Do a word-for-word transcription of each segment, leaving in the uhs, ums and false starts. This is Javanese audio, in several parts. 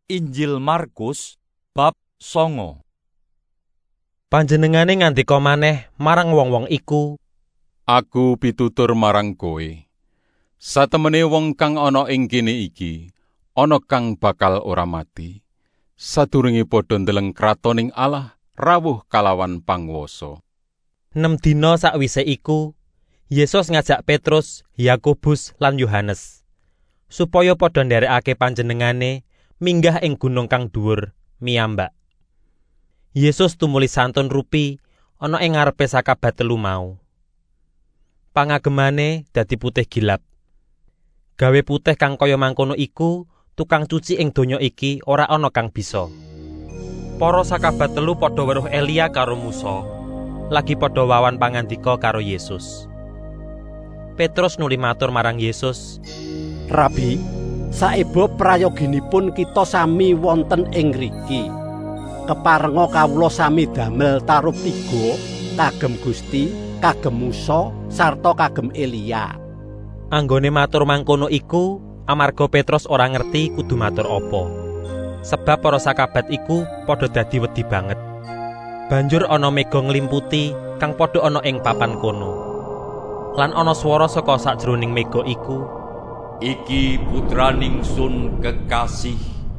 Injil Markus bab songo. Panjenengane ngandika maneh marang wong-wong iku, Aku pitutur marang kowe. Satemene wong kang ana ing kene iki, ana kang bakal ora mati, sadurunge padha ndeleng kratoning Allah rawuh kalawan pangwasa. Nem dina sakwise iku, Yesus ngajak Petrus, Yakobus lan Yohanes supaya padha nderekake panjenengane minggah ing gunung kang dhuwur miyambak. Yesus tumuli santun rupi ana ing ngarepe sakabat telu mau. Pangagemane dadi putih gilap. Gawe putih kang kaya mangkono iku tukang cuci ing donya iki ora ana kang bisa. Para sakabat telu padha weruh Elia karo Musa, lagi padha wawan pangandika karo Yesus. Petrus nuli matur marang Yesus, Rabi, saeba prayoginipun kita sami wonten ing ngriki. Keparenga kawula sami damel tarup tiga kagem Gusti, kagem Musa, sarta kagem Elia. Anggone matur mangkono iku amarga Petrus ora ngerti kudu matur apa. Sebab para sakabat iku padha dadi wedi banget. Banjur ana mega nglimputi kang padha ana ing papan kono. Lan ana swara saka sakjroning mega iku, Iki putraning sun kekasih,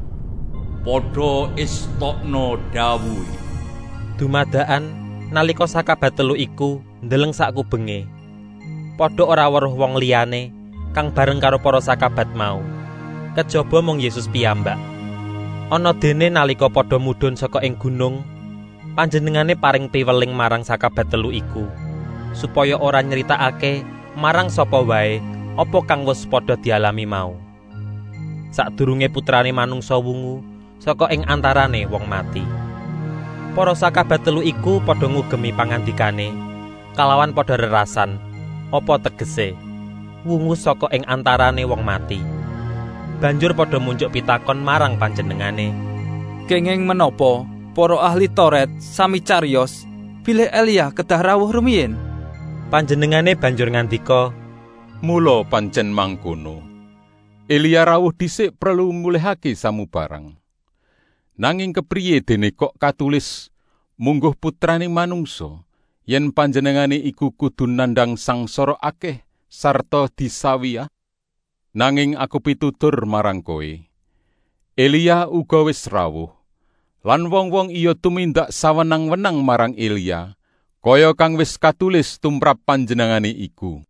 padha istokno dawuhe. Dumadakan nalika sakabat telu iku ndeleng sakubenge. Padha ora weruh wong liyane kang bareng karo para sakabat mau. Kejaba mung Yesus piyambak. Ana dene nalika padha mudhun saka ing gunung, panjenengane paring piweling marang sakabat telu iku, supaya ora nyritakake marang sapa wae apa kang wis padha dialami mau. Sadurunge putrane manungsa wungu saka ing antarane wong mati. Para sakabat telu iku padha ngugemi pangandikane kalawan padha rerasan apa tegese wungu saka ing antarane wong mati. Banjur padha munjuk pitakon marang panjenengane, Kenging menapa para ahli Taurat sami cariyos bilih Elia kedah rawuh rumiyin? Panjenengane banjur ngandika, Mula pancen mangkono. Elia rawuh dhisik perlu mulihake samubarang. Nanging kepriye dene kok katulis mungguh putrane manungsa yen panjenengane iku kudu nandhang sangsara akeh sarta disawiya? Nanging aku pitutur marang kowe. Elia uga wis rawuh. Lan wong-wong iya tumindak sawenang-wenang marang Elia, kaya kang wis katulis tumrap panjenengane iku.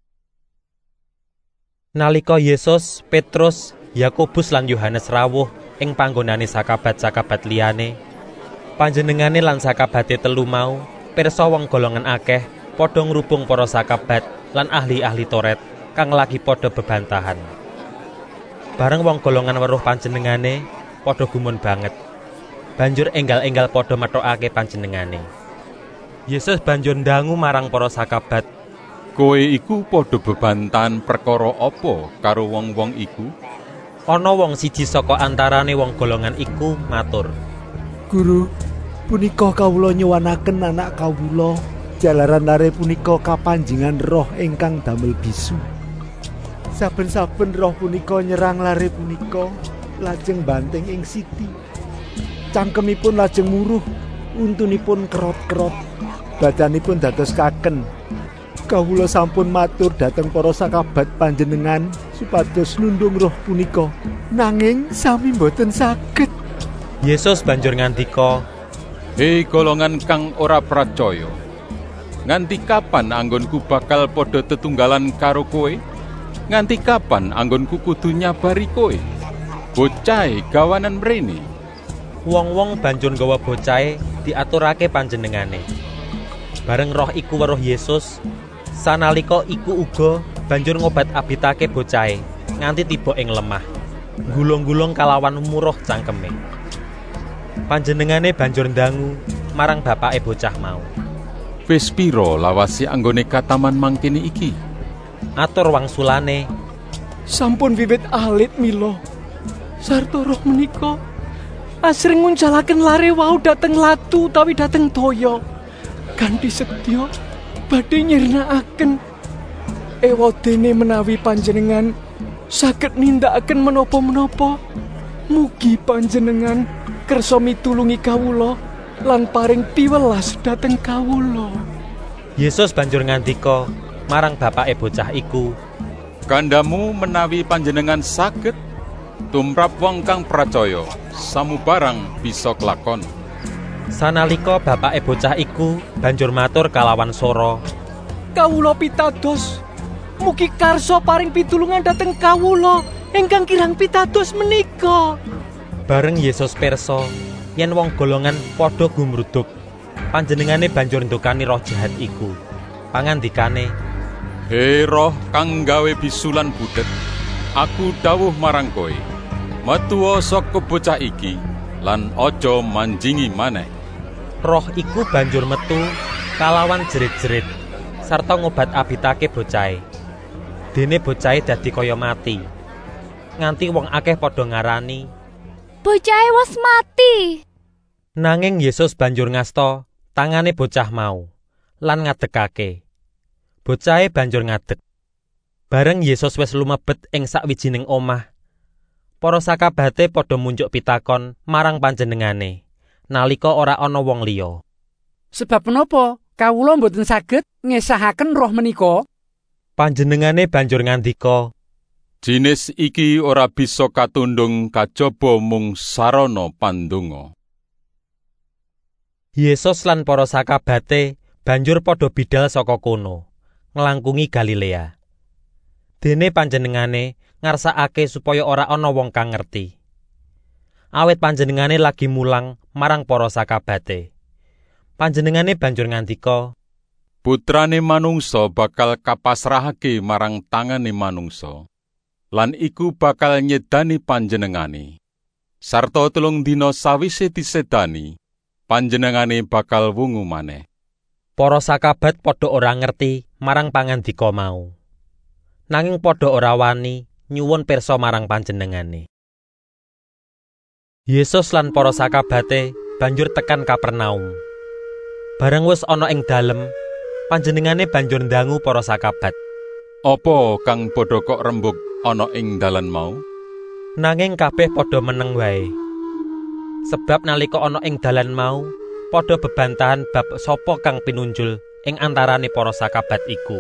Nalika Yesus, Petrus, Yakobus lan Yohanes rawuh ing panggonane sakabat-sakabat liyane, panjenengane lan sakabate telu mau pirsa wong golongan akeh padha ngrubung para sakabat lan ahli-ahli Taurat kang lagi padha bebantahan. Bareng wong golongan weruh panjenengane padha gumun banget. Banjur enggal-enggal padha metokake panjenengane. Yesus banjur ndangu marang para sakabat, Kowe iku padha bebantahan perkara apa karo wong-wong iku? Ana wong siji saka antarane wong golongan iku matur, Guru, punika kawula nyuwanaken anak kawula jalaran lare punika kapanjingan roh ingkang damel bisu. Saben-saben roh punika nyerang lare punika, lajeng banting ing siti. Cangkemipun lajeng muruh, untunipun kerot-kerot, badanipun dados kaken. Kawula sampun matur dhateng para sakabat panjenengan supados nundung roh punika, nanging sami boten saged. Yesus banjur ngandika, Hei golongan kang ora pracaya, nganti kapan anggonku bakal padha tetunggalan karo kowe? Nganti kapan anggonku kudu nyabari kowe? Bocahe gawanan mrene. Wong-wong banjur nggawa bocahe diaturake panjenengane. Bareng roh iku weruh Yesus, sanalika iku uga banjur ngobat abitake bocahe nganti tiba ing lemah. Gulung-gulung kalawan muruh cangkeme. Panjenengane banjur ndangu marang bapake bocah mau. Wis pira lawase anggone kataman mangkene iki? Atur wangsulane, Sampun wiwit alit mila, sarta roh menika asring nguncalaken lare wau dhateng latu utawi dhateng toya. Kanthi setya badhe nyirnakaken ewadene menawi panjenengan saged nindakaken menapa-menapa Mugi panjenengan kersa mitulungi kawula lan paring piwelas dhateng kawula. Yesus banjur ngandika marang bapake bocah iku, Kandamu menawi panjenengan saged tumrap wong kang pracaya, samubarang bisa kelakon. Sanalika bapake bocah iku banjur matur kalawan swara, Kawula pitados, mugi karsa paring pitulungan dhateng kawula ingkang kirang pitados menika. Bareng Yesus pirsa yen wong golongan padha gumruduk, panjenengane banjur ndukani roh jahat iku. Pangandikane, He roh kang gawe bisulan budhet, aku dawuh marang kowe, metuwa saka bocah iki lan aja manjingi maneh. roh iku banjur metu kalawan jerit-jerit sarta ngobat abitake bocahe. Dene bocahe dadi kaya mati. Nganti wong akeh padha ngarani, Bocahe wis mati. Nanging Yesus banjur ngasta tangane bocah mau lan ngadegake. Bocahe banjur ngadeg. Bareng Yesus wis lumebet ing sakwijining omah, para sakabate padha munjuk pitakon marang panjenengane nalika ora ana wong liya. Sebab menapa kawula mboten saged ngesahaken roh menika? Panjenengane banjur ngandika, Jinis iki ora bisa katundung kajaba mung sarana pandonga. Yesus lan para sakabate banjur padha bidhal saka kono, nglangkungi Galilea. Dene panjenengane ngarsakake supaya ora ana wong kang ngerti. Awit panjenengane lagi mulang marang para sakabate. Panjenengane banjur ngandika, Putrane manungsa bakal kapasrahake marang tangane manungsa, lan iku bakal nyedani panjenengane. Sarta telung dina sawise disedani, panjenengane bakal wungu maneh. Para sakabat padha ora ngerti marang pangandika mau. Nanging padha ora wani nyuwun pirsa marang panjenengane. Yesus lan para sakabate banjur tekan Kapernaum. Bareng wis ana ing dalem, panjenengane banjur ndangu para sakabat. Apa kang padha kok rembug ana ing dalan mau? Nanging kabeh padha meneng wae. Sebab nalika ana ing dalan mau, padha bebantahan bab sapa kang pinunjul ing antarane para sakabat iku.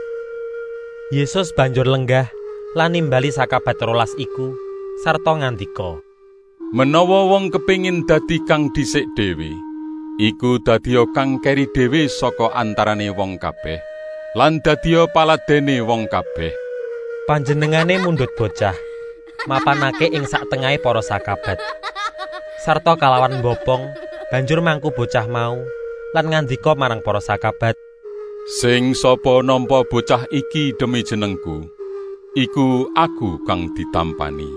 Yesus banjur lenggah lan nimbali sakabat rolas iku sarta ngandika, Menawa wong kepingin dadi kang dhisik dhewe, iku dadiya kang keri dhewe saka antarane wong kabeh, lan dadiya paladene wong kabeh. Panjenengane mundhut bocah, mapanake ing sak tengahe para sakabat. Sarta kalawan bopong banjur mangku bocah mau lan ngandika marang para sakabat, Sing sapa nampa bocah iki demi jenengku, iku aku kang ditampani.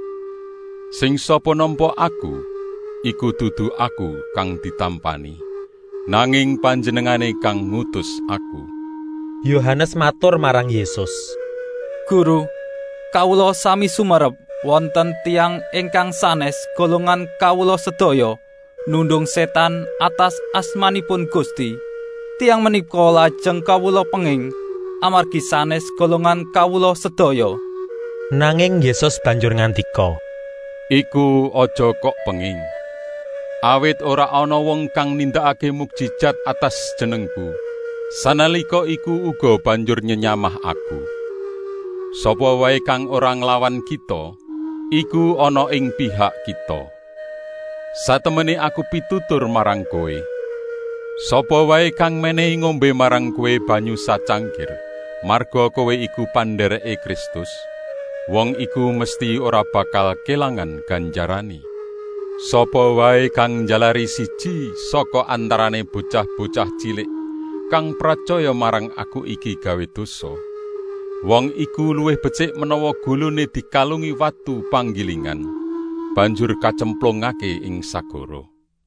Sing sapa nampa aku, iku dudu aku kang ditampani, nanging panjenengane kang ngutus aku. Yohanes matur marang Yesus, Guru, kawula sami sumerep wonten tiyang ingkang sanes golongan kawula sedaya nundung setan atas asmanipun Gusti. Tiyang menika lajeng kawula penging amargi sanes golongan kawula sedaya. Nanging Yesus banjur ngandika, Iku aja kok penging. Awit ora ana wong kang nindakake mukjizat atas jenengku. Sanalika iku uga banjur nyenyamah aku. Sapa wae kang ora nglawan kita, iku ana ing pihak kita. Satemene aku pitutur marang kowe. Sapa wae kang menehi ngombe marang kowe banyu sacangkir, marga kowe iku pandhereke Kristus, wong iku mesti ora bakal kelangan ganjarane. Sapa wae kang njalari siji saka antarane bocah-bocah cilik kang pracaya marang aku iki gawe dosa, wong iku luwih becik menawa gulune dikalungi watu panggilingan, banjur kacemplungake ing sagara.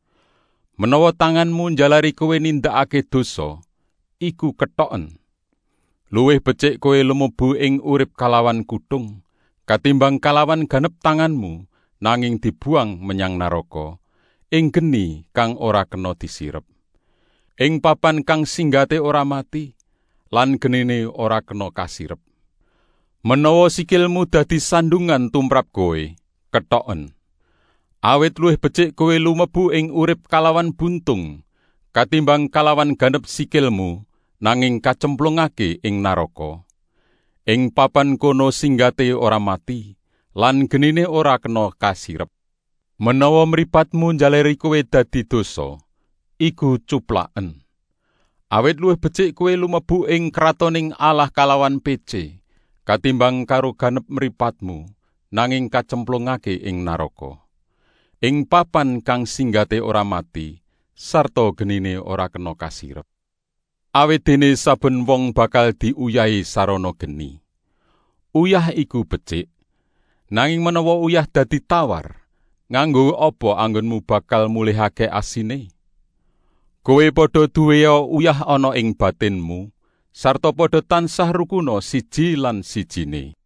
Menawa tanganmu njalari kowe nindakake dosa, iku kethoken. Luwih becik kowe lumebu ing urip kalawan kutung, katimbang kalawan ganep tanganmu, nanging dibuang menyang naraka, ing geni kang ora kena disirep. Ing papan kang singgate ora mati, lan genine ora kena kasirep. Menawa sikilmu dadi sandungan tumrap kowe, kethoken. Awit luwih becik kowe lumebu ing urip kalawan buntung katimbang kalawan ganep sikilmu nanging kacemplungake ing naraka. Ing papan kono singgate ora mati lan genine ora kena kasirep. Menawa mripatmu njaleri kowe dadi dosa, iku cuplaken. Awit luwih becik kowe lumebu ing kratoning Allah kalawan pece katimbang karo ganep mripatmu nanging kacemplungake ing naraka. Ing papan kang singgate ora mati sarta genine ora kena kasirep. Awit dene saben wong bakal diuyahi sarana geni. Uyah iku becik, nanging menawa uyah dadi tawar, nganggo apa anggonmu bakal mulihake asine? Kowe padha duwe uyah ana ing batinmu, sarta padha tansah rukuna siji lan sijine.